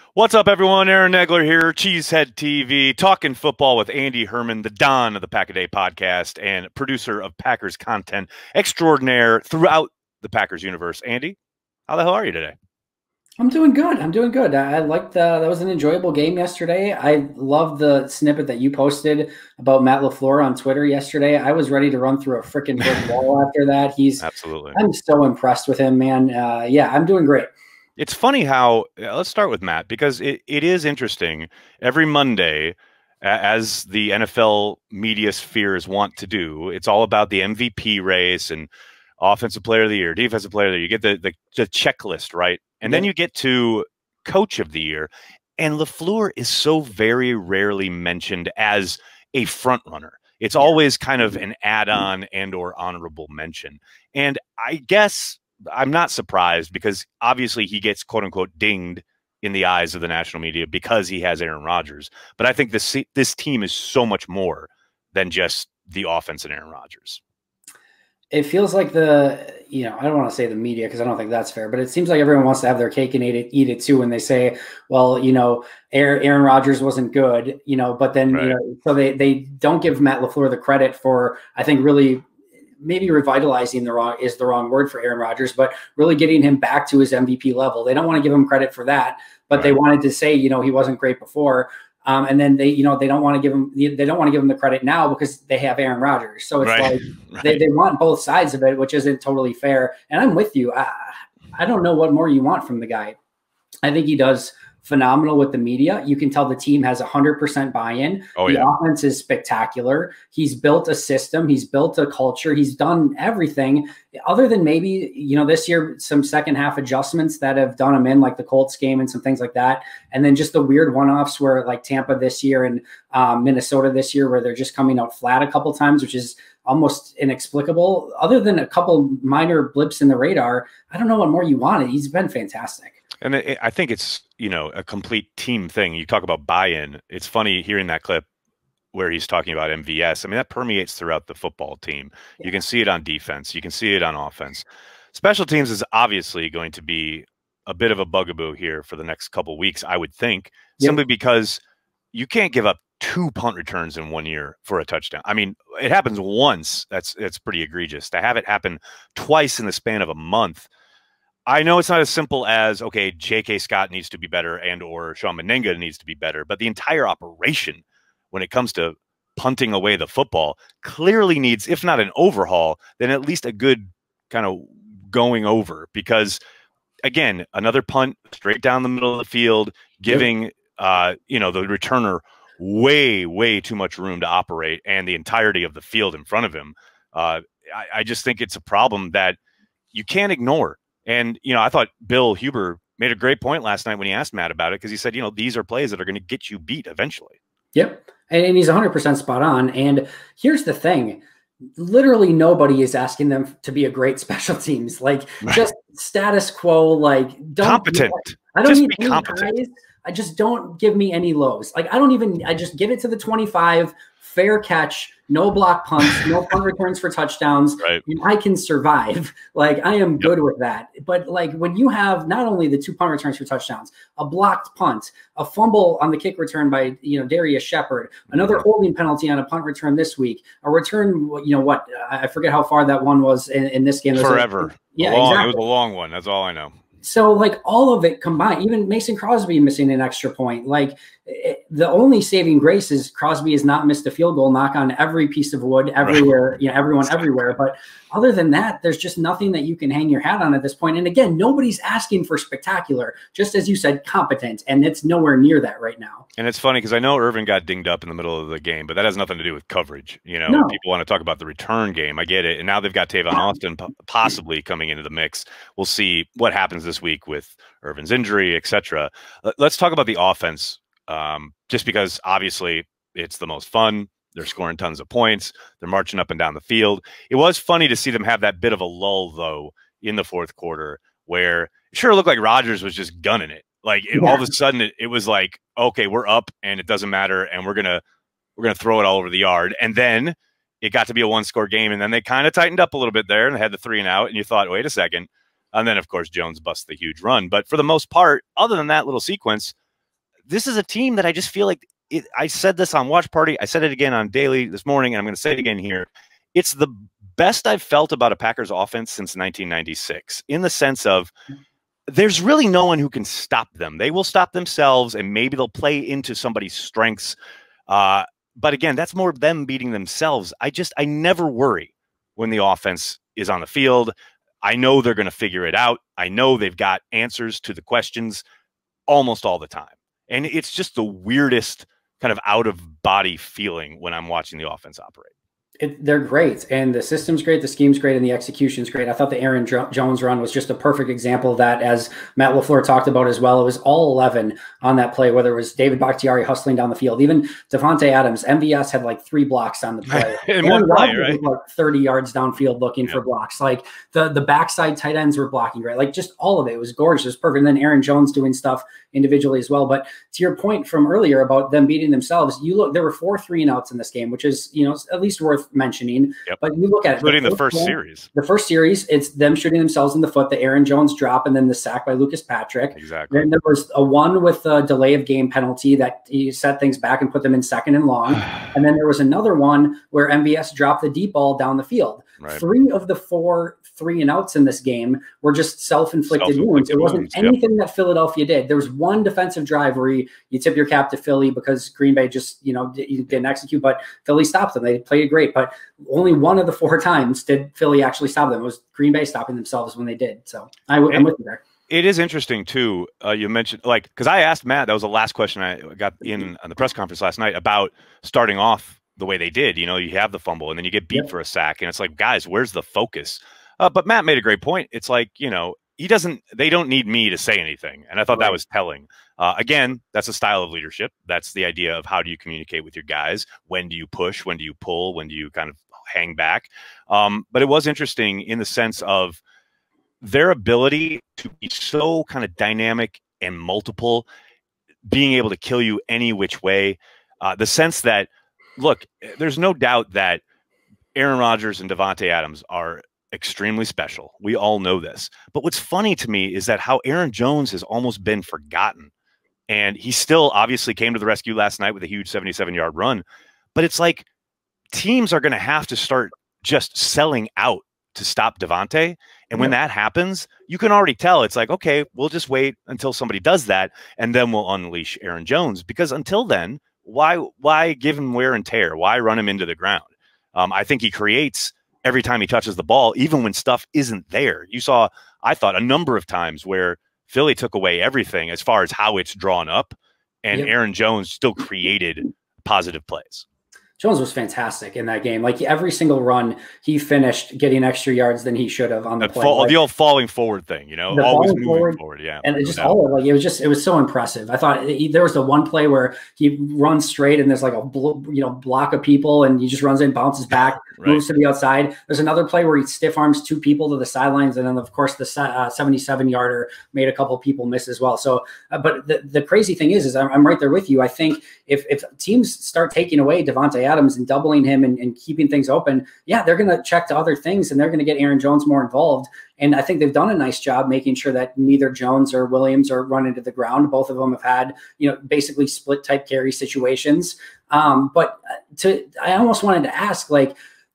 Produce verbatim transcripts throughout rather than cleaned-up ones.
What's up, everyone? Aaron Negler here, Cheesehead T V, talking football with Andy Herman, the Don of the Pack-A-Day podcast and producer of Packers content extraordinaire throughout the Packers universe. Andy, how the hell are you today? I'm doing good. I'm doing good. I, I liked the, that was an enjoyable game yesterday. I love the snippet that you posted about Matt LaFleur on Twitter yesterday. I was ready to run through a freaking brick wall after that. He's Absolutely. I'm so impressed with him, man. Uh, yeah, I'm doing great. It's funny how, let's start with Matt, because it, it is interesting. Every Monday, as the N F L media spheres want to do, it's all about the M V P race and offensive player of the year, defensive player of the year. You get the, the, the checklist, right? And then you get to coach of the year, and LaFleur is so very rarely mentioned as a front runner. It's yeah. always kind of an add-on and or honorable mention. And I guess I'm not surprised because obviously he gets quote unquote dinged in the eyes of the national media because he has Aaron Rodgers. But I think this this team is so much more than just the offense and Aaron Rodgers. It feels like the, you know, I don't want to say the media because I don't think that's fair, but it seems like everyone wants to have their cake and eat it, eat it too. When they say, well, you know, Aaron, Aaron Rodgers wasn't good, you know, but then, right. you know, so they, they don't give Matt LaFleur the credit for, I think, really maybe revitalizing the wrong is the wrong word for Aaron Rodgers, but really getting him back to his M V P level. They don't want to give him credit for that, but right. they wanted to say, you know, he wasn't great before. Um, and then they, you know, they don't want to give him, they don't want to give him the credit now because they have Aaron Rodgers. So it's right. like right. They, they want both sides of it, which isn't totally fair. And I'm with you. I, I don't know what more you want from the guy. I think he does phenomenal with the media. You can tell the team has one hundred percent buy-in. Oh, the yeah. offense is spectacular. He's built a system. He's built a culture. He's done everything other than maybe, you know, this year, some second half adjustments that have done him in, like the Colts game and some things like that. And then just the weird one-offs where like Tampa this year and um, Minnesota this year, where they're just coming out flat a couple times, which is almost inexplicable. Other than a couple minor blips in the radar, I don't know what more you wanted. He's been fantastic. And it, I think it's, you know, a complete team thing. You talk about buy-in. It's funny hearing that clip where he's talking about M V S. I mean, that permeates throughout the football team. Yeah. You can see it on defense. You can see it on offense. Special teams is obviously going to be a bit of a bugaboo here for the next couple of weeks, I would think, yep. simply because you can't give up two punt returns in one year for a touchdown. I mean, it happens once. That's, that's pretty egregious. To have it happen twice in the span of a month, I know it's not as simple as, okay, J K. Scott needs to be better and or Sean Meninga needs to be better, but the entire operation when it comes to punting away the football clearly needs, if not an overhaul, then at least a good kind of going over. Because, again, another punt straight down the middle of the field, giving, yep. uh, you know, the returner way, way too much room to operate and the entirety of the field in front of him. Uh, I, I just think it's a problem that you can't ignore. And, you know, I thought Bill Huber made a great point last night when he asked Matt about it, because he said, you know, these are plays that are going to get you beat eventually. Yep. And, and he's one hundred percent spot on. And here's the thing. Literally nobody is asking them to be a great special teams. Like right. just status quo, like don't competent. I don't just need be any competent. highs. I just don't give me any lows. Like I don't even, I just give it to the twenty-five, fair catch, no block punts, no punt returns for touchdowns. Right. And I can survive. Like I am yep. good with that. But like when you have not only the two punt returns for touchdowns, a blocked punt, a fumble on the kick return by, you know, Darius Shepard, another mm-hmm. holding penalty on a punt return this week, a return, you know what, I forget how far that one was in, in this game. Forever. Like, yeah, long, exactly. It was a long one. That's all I know. So like all of it combined, even Mason Crosby missing an extra point, like it, the only saving grace is Crosby has not missed a field goal, knock on every piece of wood everywhere, right. you know, everyone exactly. everywhere. But other than that, there's just nothing that you can hang your hat on at this point. And again, nobody's asking for spectacular, just as you said, competent. And it's nowhere near that right now. And it's funny because I know Irvin got dinged up in the middle of the game, but that has nothing to do with coverage. You know, no. people want to talk about the return game. I get it. And now they've got Tavon Austin possibly coming into the mix. We'll see what happens this week with Irvin's injury, et cetera. Let's talk about the offense, um, just because obviously it's the most fun. They're scoring tons of points. They're marching up and down the field. It was funny to see them have that bit of a lull, though, in the fourth quarter where it sure looked like Rodgers was just gunning it. Like it, yeah. all of a sudden it, it was like, okay, we're up and it doesn't matter. And we're going to, we're going to throw it all over the yard. And then it got to be a one score game. And then they kind of tightened up a little bit there and they had the three and out. And you thought, wait a second. And then of course, Jones busts the huge run. But for the most part, other than that little sequence, this is a team that I just feel like it, I said this on Watch Party. I said it again on Daily this morning, and I'm going to say it again here. It's the best I've felt about a Packers offense since nineteen ninety-six, in the sense of there's really no one who can stop them. They will stop themselves, and maybe they'll play into somebody's strengths. Uh, but again, that's more them beating themselves. I just, I never worry when the offense is on the field. I know they're going to figure it out. I know they've got answers to the questions almost all the time. And it's just the weirdest kind of out of body feeling when I'm watching the offense operate. It, they're great, and the system's great, the scheme's great, and the execution's great. I thought the Aaron jo Jones run was just a perfect example of that, as Matt LaFleur talked about as well. It was all eleven on that play, whether it was David Bakhtiari hustling down the field, even Davante Adams. M V S had like three blocks on the play. In one play, right? Like thirty yards downfield looking yeah. for blocks. Like the, the backside tight ends were blocking great. Like just all of it. It was gorgeous. It was perfect. And then Aaron Jones doing stuff individually as well. But to your point from earlier about them beating themselves, you look, there were four three and outs in this game, which is, you know, at least worth mentioning. Yep. But you look at it, including the first, the first one, series. The first series, it's them shooting themselves in the foot, the Aaron Jones drop, and then the sack by Lucas Patrick. Exactly. Then there was a one with a delay of game penalty that he set things back and put them in second and long. And then there was another one where M V S dropped the deep ball down the field. Right. Three of the four three and outs in this game were just self-inflicted self wounds. It wasn't wounds, anything yep. that Philadelphia did. There was one defensive drive where you, you tip your cap to Philly because Green Bay just, you know, didn't execute, but Philly stopped them. They played great, but only one of the four times did Philly actually stop them. It was Green Bay stopping themselves when they did. So I, I'm with you there. It is interesting too. Uh, you mentioned like, because I asked Matt, that was the last question I got in on the press conference last night about starting off the way they did. You know, you have the fumble and then you get beat yep. for a sack, and it's like, guys, where's the focus? Uh, but Matt made a great point. It's like, you know, he doesn't, they don't need me to say anything. And I thought right. that was telling. Uh, again, that's a style of leadership. That's the idea of how do you communicate with your guys? When do you push? When do you pull? When do you kind of hang back? Um, but it was interesting in the sense of their ability to be so kind of dynamic and multiple, being able to kill you any which way. Uh, the sense that, look, there's no doubt that Aaron Rodgers and Davante Adams are extremely special. We all know this. But what's funny to me is that how Aaron Jones has almost been forgotten. And he still obviously came to the rescue last night with a huge seventy-seven yard run. But it's like teams are going to have to start just selling out to stop Davante. And when that happens, you can already tell it's like, okay, we'll just wait until somebody does that, and then we'll unleash Aaron Jones. Because until then, why why give him wear and tear? Why run him into the ground? Um, I think he creates every time he touches the ball, even when stuff isn't there. You saw, I thought, a number of times where Philly took away everything as far as how it's drawn up, and yep. Aaron Jones still created positive plays. Jones was fantastic in that game. Like every single run, he finished getting extra yards than he should have on the that play. Fall, like, the old falling forward thing, you know, always moving forward, forward. Yeah, and it just all like it was just it was so impressive. I thought he, there was the one play where he runs straight and there's like a you know block of people and he just runs in, bounces back, right. moves to the outside. There's another play where he stiff arms two people to the sidelines, and then of course the uh, seventy-seven yarder made a couple people miss as well. So, uh, but the the crazy thing is, is I'm, I'm right there with you. I think if if teams start taking away Davante Adams and doubling him and, and keeping things open, yeah, they're going to check to other things and they're going to get Aaron Jones more involved. And I think they've done a nice job making sure that neither Jones or Williams are run into the ground. Both of them have had, you know, basically split type carry situations. Um, but to, I almost wanted to ask, like,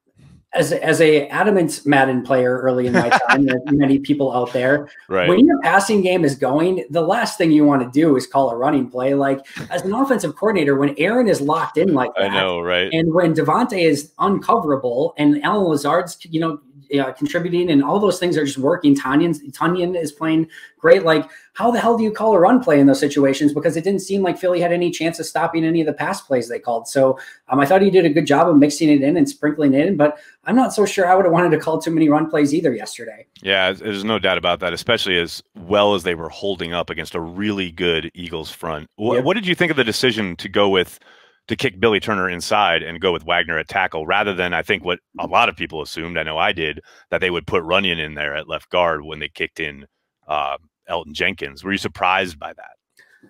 as, as a adamant Madden player early in my time, there are many people out there, right. when your passing game is going, the last thing you want to do is call a running play. Like as an offensive coordinator, when Aaron is locked in like that, I know, right? And when Davante is uncoverable and Alan Lazard's, you know, uh, contributing and all those things are just working. Tanyan, Tanyan is playing great. Like, how the hell do you call a run play in those situations? Because it didn't seem like Philly had any chance of stopping any of the pass plays they called. So um, I thought he did a good job of mixing it in and sprinkling it in, but I'm not so sure I would have wanted to call too many run plays either yesterday. Yeah, there's no doubt about that, especially as well as they were holding up against a really good Eagles front. What, yep. what did you think of the decision to go with to kick Billy Turner inside and go with Wagner at tackle rather than, I think, what a lot of people assumed, I know I did, that they would put Runyon in there at left guard when they kicked in uh, Elton Jenkins? Were you surprised by that?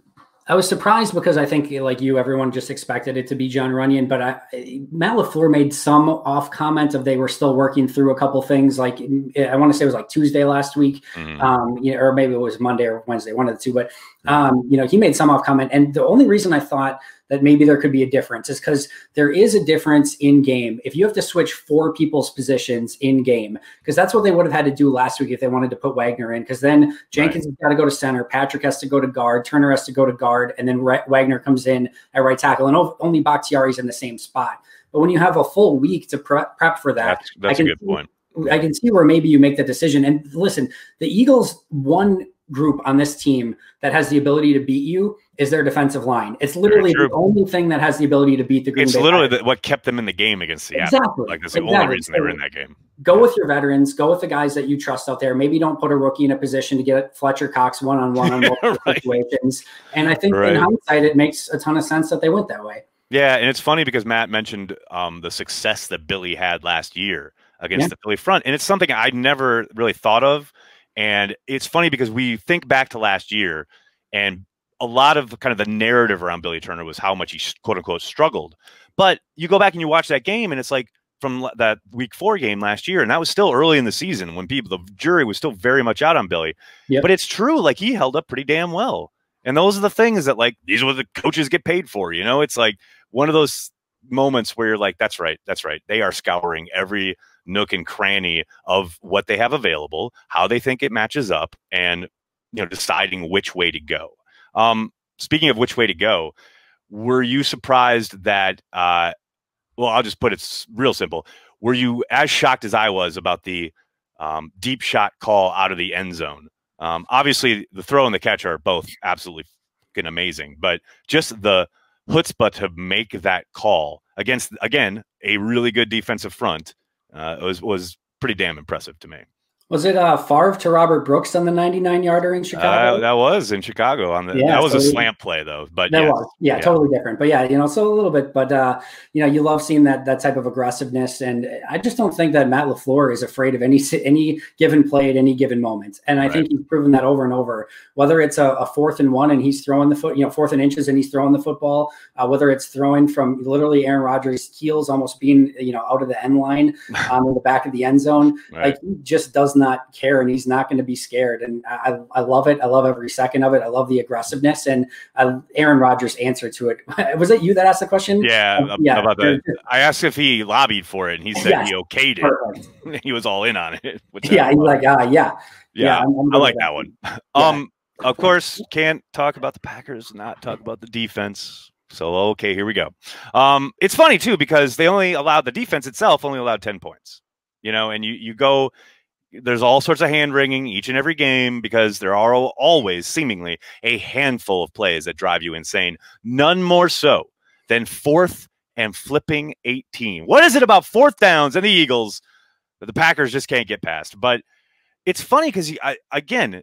I was surprised because I think, like you, everyone just expected it to be Jon Runyan. But I, Matt LaFleur made some off comment of they were still working through a couple things. Like I want to say it was like Tuesday last week, mm-hmm. um, you know, or maybe it was Monday or Wednesday, one of the two. But um, you know, he made some off comment, and the only reason I thought that maybe there could be a difference is because there is a difference in game. If you have to switch four people's positions in game, because that's what they would have had to do last week if they wanted to put Wagner in, because then Jenkins right. has got to go to center, Patrick has to go to guard, Turner has to go to guard, and then Wagner comes in at right tackle, and only Bakhtiari's in the same spot. But when you have a full week to prep, prep for that, that's, that's a good see, point. I can see where maybe you make the decision. And listen, the Eagles one group on this team that has the ability to beat you is their defensive line. It's literally the only thing that has the ability to beat the Green It's Bay literally Packers. the, what kept them in the game against Seattle. Exactly. Like that's the exactly. only reason they were in that game. Go with your veterans. Go with the guys that you trust out there. Maybe don't put a rookie in a position to get Fletcher Cox one-on-one on multiple right. situations. And I think right. in hindsight, it makes a ton of sense that they went that way. Yeah, and it's funny because Matt mentioned um, the success that Billy had last year against yeah. the Philly front. And it's something I never really thought of. And it's funny because we think back to last year, and a lot of kind of the narrative around Billy Turner was how much he quote unquote struggled. But you go back and you watch that game, and it's like from that week four game last year, and that was still early in the season when people, the jury was still very much out on Billy. Yep. But it's true, like he held up pretty damn well. And those are the things that, like, these are what the coaches get paid for. You know, it's like one of those moments where you're like, that's right, that's right. They are scouring every nook and cranny of what they have available, how they think it matches up, and, you know, deciding which way to go. Um, speaking of which way to go, were you surprised that, uh, well, I'll just put it real simple. Were you as shocked as I was about the um, deep shot call out of the end zone? Um, obviously, the throw and the catch are both absolutely fucking amazing, but just the chutzpah to make that call against, again, a really good defensive front uh, was was pretty damn impressive to me. Was it uh, Favre to Robert Brooks on the ninety-nine yarder in Chicago? Uh, that was in Chicago. On the yeah, that was so a slant play though, but that yeah. was yeah, yeah, totally different. But yeah, you know, so a little bit, but uh, you know, you love seeing that that type of aggressiveness, and I just don't think that Matt LaFleur is afraid of any any given play at any given moment, and I right. think he's proven that over and over. Whether it's a, a fourth and one and he's throwing the foot, you know, fourth and inches and he's throwing the football, uh, whether it's throwing from literally Aaron Rodgers' heels almost being you know out of the end line um, in the back of the end zone, right. like he just does not care, and he's not going to be scared. And I, I love it. I love every second of it. I love the aggressiveness, and I, Aaron Rodgers' answer to it. Was it you that asked the question? Yeah, um, yeah. About that. I asked if he lobbied for it, and he said yes, he okayed it. Perfect. He was all in on it. Yeah, he's like, ah, uh, yeah, yeah. yeah I'm, I'm I like that, that one. Yeah. Um, of course, can't talk about the Packers, not talk about the defense. So okay, here we go. Um, it's funny too because they only allowed the defense itself only allowed ten points. You know, and you you go. There's all sorts of hand wringing each and every game because there are always seemingly a handful of plays that drive you insane. None more so than fourth and flipping eighteen. What is it about fourth downs and the Eagles that the Packers just can't get past? But it's funny because, I, again,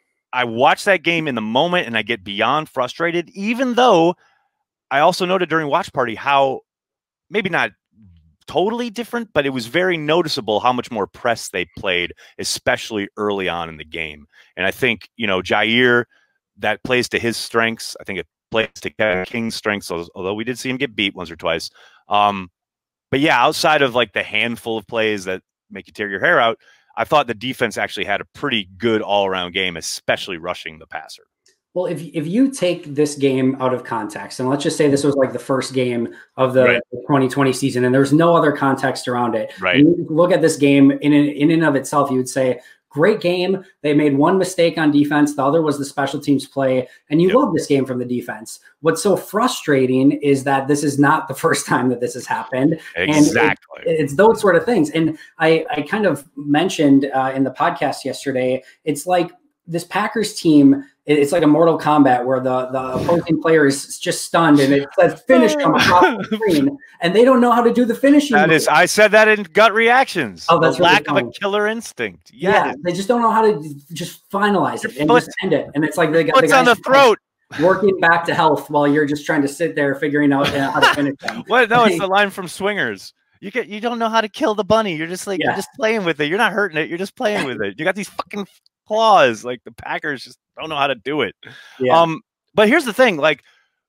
I watch that game in the moment and I get beyond frustrated, even though I also noted during Watch Party how maybe not totally different, but it was very noticeable how much more press they played, especially early on in the game. And I think, you know, Jair, that plays to his strengths. I think it plays to Kevin King's strengths, although we did see him get beat once or twice. Um, but yeah, outside of like the handful of plays that make you tear your hair out, I thought the defense actually had a pretty good all-around game, especially rushing the passer. Well, if if you take this game out of context, and let's just say this was like the first game of the right. twenty twenty season, and there's no other context around it. Right. You look at this game in in and of itself, you would say, great game. They made one mistake on defense. The other was the special teams play, and you yep. love this game from the defense. What's so frustrating is that this is not the first time that this has happened. Exactly. And it, it's those sort of things. And I, I kind of mentioned uh, in the podcast yesterday, it's like this Packers team, it's like a Mortal Kombat where the, the opposing player is just stunned and it says finish come across the screen and they don't know how to do the finishing. That is, I said that in Gut Reactions. Oh, that's the really lack funny. of a killer instinct. Yes. Yeah, they just don't know how to just finalize it and foot, just end it. And it's like they got the on the throat. Working back to health while you're just trying to sit there figuring out uh, how to finish them. What? No, it's the line from Swingers. You get, you don't know how to kill the bunny. You're just like, yeah. you're just playing with it. You're not hurting it. You're just playing with it. You got these fucking claws. Like the Packers just don't know how to do it. Yeah. Um, but here's the thing, like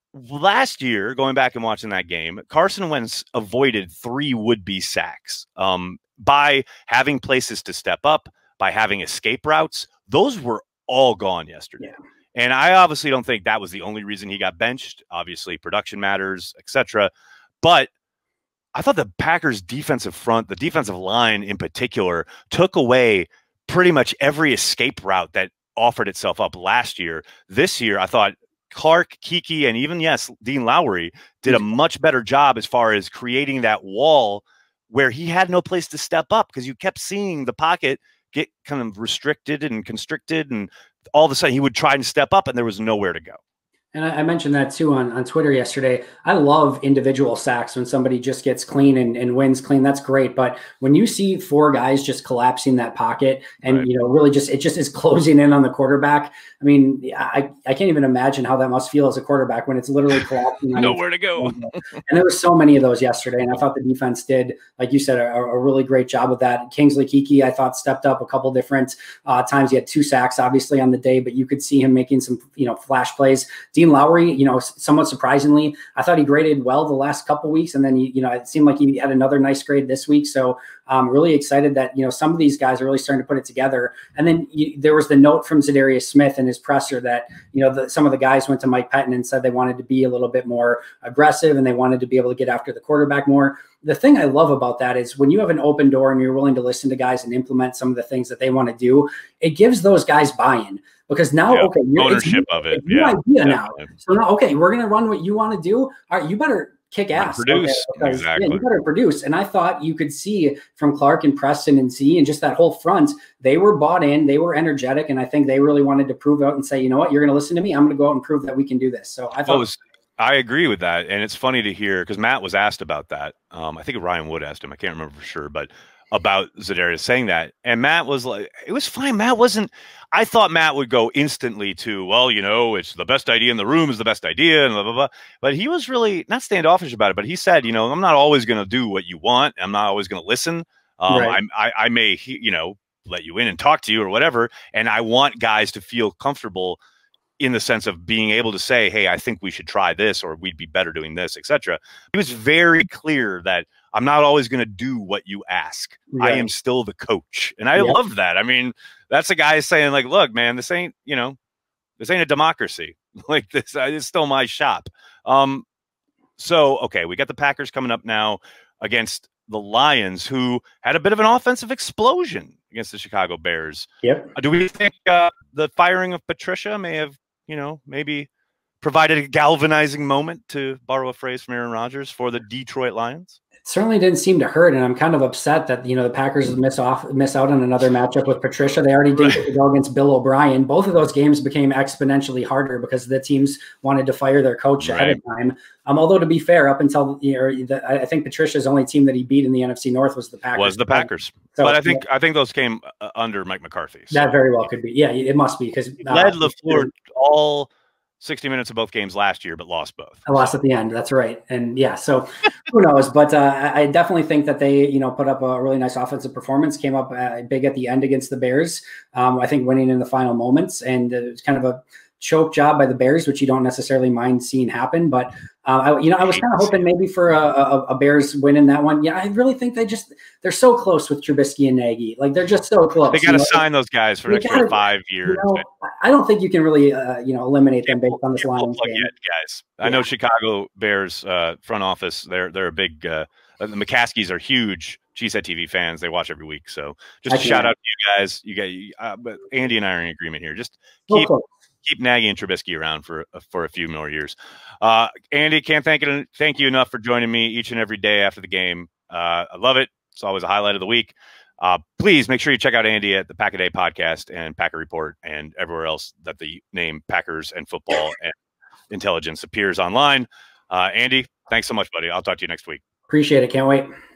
last year, going back and watching that game, Carson Wentz avoided three would-be sacks um, by having places to step up, by having escape routes. Those were all gone yesterday. Yeah. And I obviously don't think that was the only reason he got benched. Obviously, production matters, et cetera. But I thought the Packers' defensive front, the defensive line in particular, took away pretty much every escape route that offered itself up last year. This year, I thought Clark, Kiki, and even, yes, Dean Lowry did a much better job as far as creating that wall where he had no place to step up because you kept seeing the pocket get kind of restricted and constricted, and all of a sudden he would try and step up and there was nowhere to go. And I, I mentioned that too on, on Twitter yesterday. I love individual sacks when somebody just gets clean and, and wins clean. That's great. But when you see four guys just collapsing that pocket and, right. you know, really just, it just is closing in on the quarterback. I mean, I, I can't even imagine how that must feel as a quarterback when it's literally collapsing. Nowhere to go. And there were so many of those yesterday. And I thought the defense did, like you said, a, a really great job with that. Kingsley Kiki, I thought, stepped up a couple different uh, times. He had two sacks, obviously, on the day, but you could see him making some, you know, flash plays. Dean Lowry, you know, somewhat surprisingly, I thought he graded well the last couple weeks, and then he, you know, it seemed like he had another nice grade this week. So I'm really excited that, you know, some of these guys are really starting to put it together. And then you, there was the note from Za'Darius Smith in his presser that, you know, the, some of the guys went to Mike Pettin and said they wanted to be a little bit more aggressive and they wanted to be able to get after the quarterback more. The thing I love about that is when you have an open door and you're willing to listen to guys and implement some of the things that they want to do, it gives those guys buy-in. Because now, yeah, okay, you're, ownership of it. It's your yeah, idea now. So now, okay, we're going to run what you want to do. All right, you better kick ass. Produce. Okay, exactly. Yeah, you better produce. And I thought you could see from Clark and Preston and Z and just that whole front, they were bought in, they were energetic, and I think they really wanted to prove out and say, you know what, you're going to listen to me. I'm going to go out and prove that we can do this. So I thought. Was, I agree with that. And it's funny to hear because Matt was asked about that. Um, I think Ryan Wood asked him. I can't remember for sure, but about Za'Darius saying that. And Matt was like, it was fine. Matt wasn't, I thought Matt would go instantly to, well, you know, it's the best idea in the room is the best idea and blah, blah, blah. But he was really not standoffish about it, but he said, you know, I'm not always going to do what you want. I'm not always going to listen. Um, right. I, I, I may, you know, let you in and talk to you or whatever. And I want guys to feel comfortable in the sense of being able to say, hey, I think we should try this, or we'd be better doing this, et cetera. He was very clear that I'm not always going to do what you ask. Right. I am still the coach. And I yep. love that. I mean, that's a guy saying like, look, man, this ain't, you know, this ain't a democracy. Like this, it's still my shop. Um, so, okay, we got the Packers coming up now against the Lions, who had a bit of an offensive explosion against the Chicago Bears. Yep. Uh, do we think uh, the firing of Patricia may have, you know, maybe provided a galvanizing moment, to borrow a phrase from Aaron Rodgers, for the Detroit Lions? It certainly didn't seem to hurt, and I'm kind of upset that, you know, the Packers miss off miss out on another matchup with Patricia. They already did right. go against Bill O'Brien. Both of those games became exponentially harder because the teams wanted to fire their coach right. ahead of time. Um, although to be fair, up until you know, the, I think Patricia's only team that he beat in the N F C North was the Packers. Was the Packers, so, but I think yeah. I think those came uh, under Mike McCarthy. So. That very well could be. Yeah, it must be because uh, led LaFleur all sixty minutes of both games last year, but lost both. I lost at the end. That's right. And yeah, so who knows? But uh, I definitely think that they, you know, put up a really nice offensive performance, came up uh, big at the end against the Bears. Um, I think winning in the final moments, and it was kind of a choke job by the Bears, which you don't necessarily mind seeing happen. But, uh, I, you know, I was kind of hoping maybe for a, a, a Bears win in that one. Yeah, I really think they just, they're so close with Trubisky and Nagy. Like, they're just so close. They got to sign those guys for an extra five years. You know, I don't think you can really, uh, you know, eliminate them based on this line. Yet, guys. I know Chicago Bears uh, front office, they're, they're a big, uh, the McCaskies are huge Cheesehead T V fans. They watch every week. So just a shout out to you guys. You got, uh, but Andy and I are in agreement here. Just keep, oh, keep Nagy and Trubisky around for for a few more years. Uh, Andy, can't thank it thank you enough for joining me each and every day after the game. Uh, I love it. It's always a highlight of the week. Uh, please make sure you check out Andy at the Pack a Day podcast and Packer Report and everywhere else that the name Packers and Football and Intelligence appears online. Uh, Andy, thanks so much, buddy. I'll talk to you next week. Appreciate it. Can't wait.